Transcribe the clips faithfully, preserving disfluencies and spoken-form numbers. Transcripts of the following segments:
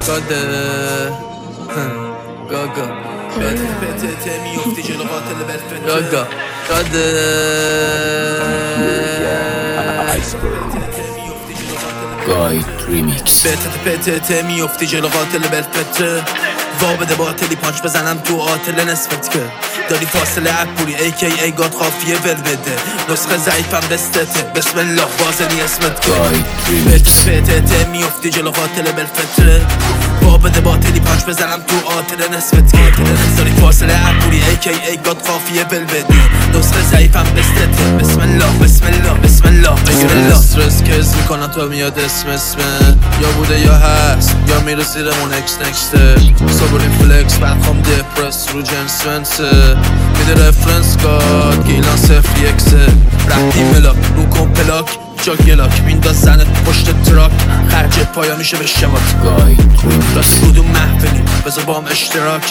گاده گاگا بته بته میفتی جلو قاتل بلفته گاگا گاده گاید ریمیکس بته بته میفتی جلو قاتل بلفته وا بده باطلی پانچ بزنم تو آتل نسبت که داری فاصله عبوری ای کی ای گاد خافیه ول بده نسخه ضعیفم بستته بسم الله بازنی اسمت که گاید ریمیکس بته بته میفتی جلو قاتل بلفته وا بده باطلی پانچ بزنم تو آتل نسبت که داری فاصله عبوری ای کی ای گاد خافیه ول بده نسخه ضعیفم بستته بسم الله بسم الله بسم الله بگیر الله استرس کز میکنن تو میاد اسم اسمه یا بوده یا هست یا میره زیرمون اکس نکسته صبوری فلکس برخوام دپرس رو جنس ونسه میده رفرنس گاد گیلان صفر یکسه رفتی ملاک رو کن پلاک جا گلاک مینداز زنت پشت تراک خرج پایا میشه به شمات گاید راستی کدوم محفلی بذار با هم اشتراک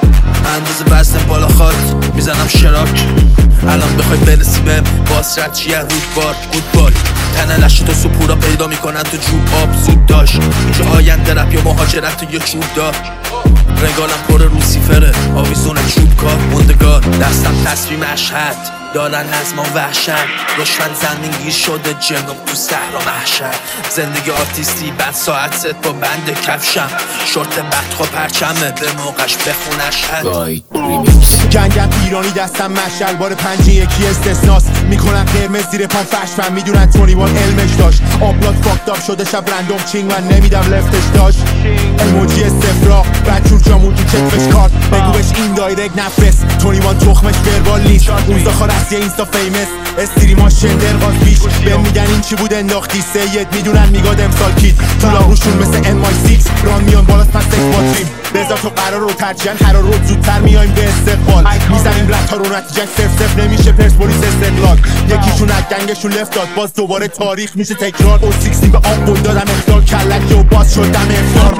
اندازه وزن بالا خات میزنم شراک الان بخوای برسی بهم باسرد چیه رود بار بود بای تنه لشت تو سپورا پیدا میکنن تو جوب آب زود داشت اینجا آینده رپ یا مهاجرت تو یه چوب دار رگالم پر روسیفره آویزون چوب کار موندگار دستم تصویر مشهد دارن از ما وحشت دشمن زمینگیر شده جنوب تو صحرا محشر زندگی آرتیستی بعد ساعت ست با بند کفشم شورت بدخوا پرچمه به موقعش بخونش هد گاید ریمیکس جنگم ایرانی دستم مشل بار پنج یکی استثناس میکنن قرمز زیر پام فشمن میدونن تولیوان علمش داشت آپلاد فاکتاب شده شب رندوم چینگ من نمیدم لفتش داشت ایموجی استفراغ بچور جامون تو چکفش کارت بگو بش این دایرک نفرست تولیوان تخمش وربال نیست اون زاخار از یه اینستا فیمس استریما شندر غاز بیش به میگن این چی بود انداختی سید میدونن میگاد امسال کید تو لاغروشون مثل ام آی سیکس ران میان بالا پس تک باتریم بذار تو قرار رو ترجیحاً هر روز زودتر میایم به استقبال میزنیم رد ها رو نتیجه صرف صرف نمیشه پرسپولیس استقلال یکیشون از گنگشون لفت داد باز دوباره تاریخ میشه تکرار او سیکستی به آب قول دادم اختار کلک و باز شدم افطار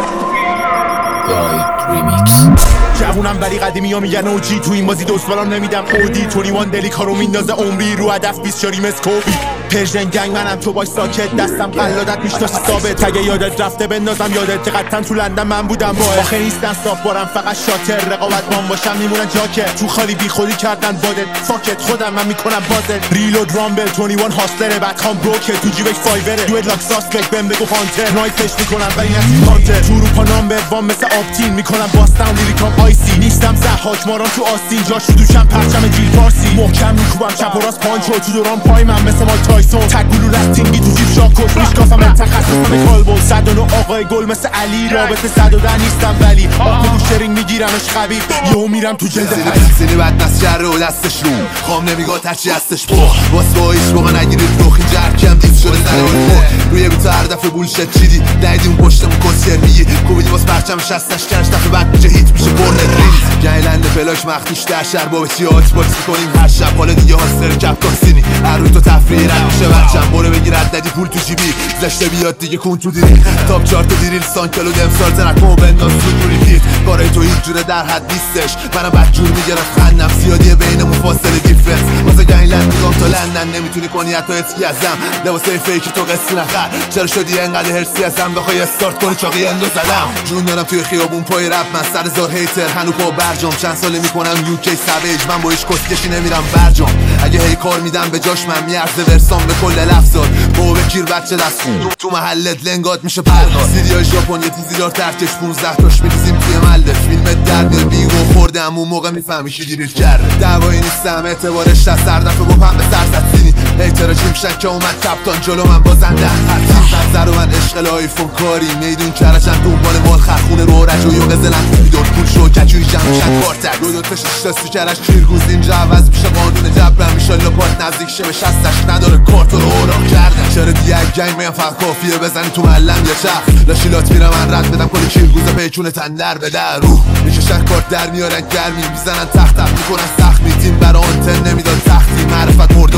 گاید ریمیکس جوونم ولی قدیمی ها میگن اوجی تو این بازی دوست برام نمیدم اودی تولیوان دلی کارو میندازه عمری رو هدف بیست شاریم اسکوبی پرژن گنگ منم تو باش ساکت دستم قلادت میشتاش ثابت اگه یادت رفته بندازم یادت چقدر تو لندن من بودم با آخه نیستن صاف بارم فقط شاتر رقابت من باشم میمونن جاکت تو خالی بی خودی کردن بادت فاکت خودم من میکنم بازت ریلود رامبل بیست و یک هاستره بعد خام بروکه تو جیبش فایبره دوید لاک ساسپک بهم بگو هانتر نایفش میکنم ولی نسی هانتر تو اروپا نامبر وان مثل آپتین میکنم باستان لیریکام آیسی نیستم زحاک ماران تو آستین جاش تو دوشم پرچم جیل فارسی محکم میکوبم چپ و راست پانچو تو دوران پای من مثل مال تایسون تگلو رستینگی تو جیب شاکوش میشکافم تخصصم کالبول صد و نه آقای گل مثل علی رابطه صد و ده نیستم ولی آب تو شرینگ میگیرمش خبیب یهو میرم تو جلد خبیب سینی بد نست شهر و دستش رو خام نمیگاه ترچی هستش پو باس با ایش موقع نگیرید روخ این جرکم دیز شده زنه و روی بیتا هر دفعه بولشت چیدی دیدی اون پشتمون کسیر میگی کوبیدی باز پرچم شستش کنش دفعه بعد میشه هیت میشه برنت ریز گیلند فلاش مختوش در شهر با بچی آت باکس میکنیم هر شب حالا دیگه هاستر کپ تاکسینی هر روی تو تفریه رد میشه برچم برو بگیرد ندی پول تو جیبی زشته بیاد دیگه کن تو دیری تاپ چارت دیریل سانکلو دمسال زنک و بنداز تو ریپیت کارای تو هیچ جوره در حد نیستش منم بد جور میگرفت خندم زیادیه بینمون فاصله دیفرنس واسه گیلند میگم تا لندن نمیتونی کنی حتی اتی ازم لباسه فیکی تو قصی نخر چرا شدی انقدر هرسی ازم بخوای استارت کنی چاقی اندو زدم جون دارم توی خیابون پای رپ من سر زار هیتر هنو پا برجام چند ساله میکنم یوکی سویج من با هیچ کسکشی نمیرم برجام اگه هی کار میدم به جاش من میارزه ورسام به کل لفظات با بکیر بچه دست خون تو محلت لنگات میشه پرگاز سیریای ژاپن یه تیزی دار ترکش پونزده تاش میریزیم توی ملت فیلم درد میاد بیگو خوردم اون موقع میفهمی چی دیریل کرده دعوایی نیستم اعتبارش از سر دفعه با پم به سر زد سینی اعتراجی میشن که اومد کپتان جلو من بازنده هرچین زنزر و من عشق آیفون کاری میدون کرشن دنبال مال خرخونه رو رج و یوغ زلن میدون پول شو کچوی جمعشن کارتک دو دو تش شتاستی کرش کیرگوز اینجا عوض میشه قانون جبرم میشالله پات نزدیک شه به شستش نداره کارت رو اوراق کردن چرا دیگه گنگ میان فقط کافیه بزنی تو معلم یه چخ لاشیلات میرم من رد بدم کلی کیرگوز پیچونه تندر به در رو میکشن کارت در میارن گرمی میزنن تختم میکنن سخت میتیم برا آنتن نمیداد تختی معرفت مرده و نمیشن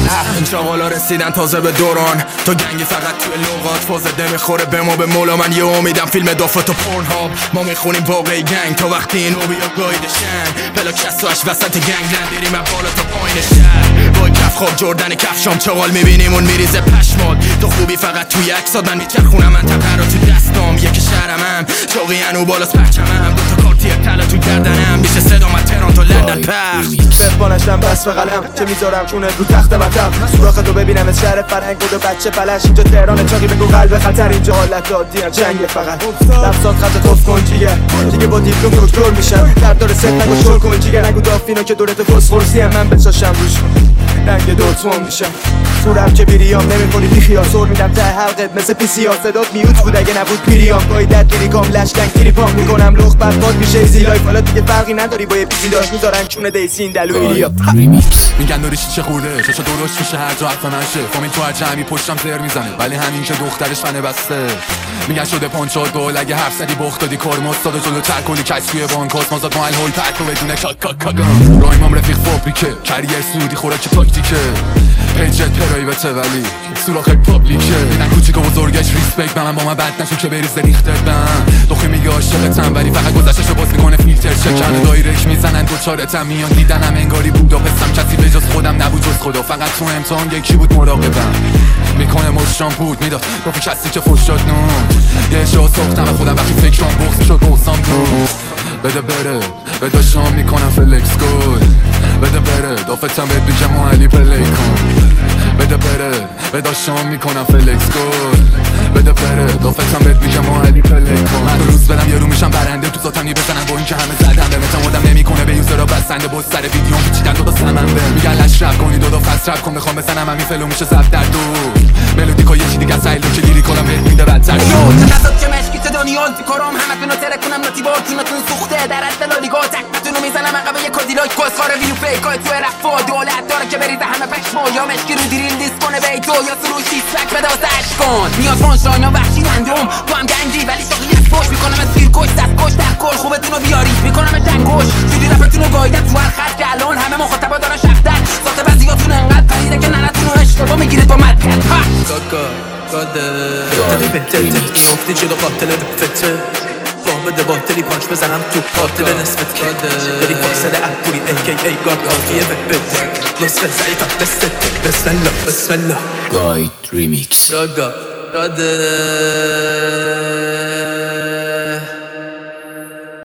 این چاقالا رسیدن تازه به دوران تا گنگی فقط توی لغات فازده میخوره به ما به مولا من یه امیدم فیلم دافت و پورن هاب ما میخونیم واقعی گنگ تا وقتی این اوبی یا گایدشن پلا کساش وسط گنگ لندیریم بالا تا پایین شهر با کف خواب جردن کفشام چاقال میبینیم اون میریزه پشمال تو خوبی فقط توی عکسات من میچرخونم من تبه رو تو دستام یکی شهرمم چاقی انو بالاست پرچمم دوتا کارتی طلا تو گردنم میشه صدا من تهران تو لندن پخش بانشتم بس به قلم که میذارم چونه رو تخت وطن سوراخ تو ببینم از شهر فرهنگ بود و بچه فلش اینجا تهران چاقی بگو قلب خطر اینجا حالت عادیه جنگ فقط لفظات خط توف کن جیگر دیگه با دیپلم دکتر میشم در داره ست نگو شل کن جیگر نگو دافینو که دورت فسفورسی من بچاشم روش کن رنگ دوتون میشم سورم که بیریام نمیکنی بی خیال سور میدم ته حلقت مثل پی سی ها صدات میوت بود اگه نبود پیریام بایدت لیریکام لشکنگ تریپام میکنم لخ بعد باد میشه ایزی لایف حالا دیگه فرقی نداری با یه پیسی داشت میذارن چونه دیسین دلویریا میگن داری چه خورده چشا درست میشه هر جا حرف منشه فامیل تو هر جمعی پشتم زر میزنه ولی همین که دخترش فنه بسته میگن شده پانچات گل اگه حرف زدی بخت دادی کارم استاد جلو تر کلی کش توی بانکاس مازاد مایل هول پک و بدون کاک کاک کاگم رایمام رفیق فابریکه کریر سودی خوراک تاکتیکه پیجت پرایوته ولی سوراخ پابلیکه میدن کوچیک و بزرگش ریسپکت به من با من بد نشو که بریز ریختت بم دخی میگه عاشقتم ولی فقط گذشتشو باز میکنه فیلتر چکن دایرک میزنن دوچارتم میان دیدنم انگاری بود و پسم کسی به جز خودم نبود جز خدا فقط تو امتحان یکی بود مراقبم میکنه مشتام بود میداد گفت کسی که فوش داد نون یه جا ساختم خودم وقتی فکرام بغض شد بغضام دون بده بره بده شام میکنم فلکس گل بده بره دافتم بهت بگم و علی پلی کن بده بره بده شام میکنم فلکس گل بده بره دافتم بهت بگم و علی پلی کن من روز برم یه رو میشم برنده تو ذاتم بزنم با این که همه زدم به متم آدم نمیکنه به یوزرها بسنده باز سر ویدیو پیچیدن دو تا سمن به میگن لش رپ کنی دو تا فست رپ کن میخوام بزنم همین فلو میشه زب در دو ملودیکا یه چی دیگه از سایلو که لیری کنم بهت میده بدتر شد نزاد که مشکی تدانیال فی کارام همتون رو ترکونم ناتی بار تونتون سوخته در از دلالیگا تکتون رو میزنم عقب یه کادیلاک کسخار ویو فیکای تو رفا دولت داره که بریزه همه پشما یا مشکی رو دیریل دیس کنه بیتو یا سروش دیسلک بده واسه عشق کن میاد فرانشاین یا وحشی رندوم تو هم گنگی ولی شاقی یک پشت میکنم از سیرکش دست کش در کل خوبتون رو بیاری میکنم جنگوش جودی رفتون رو گایدن تو هر خط که الان همه مخاطبا دارن شفتن ساخت بعضیاتون انقدر پریده که ننتون رو اشتباه میگیرید با مدکن کاکا کاده تفته میفتی جلو قاتل بفته با بده باطلی پانچ بزنم تو قاتل نسبت کاده داری فاصله عبوری ای کی ای گاد آفیه ببته نصف زعیفت دستت بسم الله بسم الله Guide Remix کاکا کاده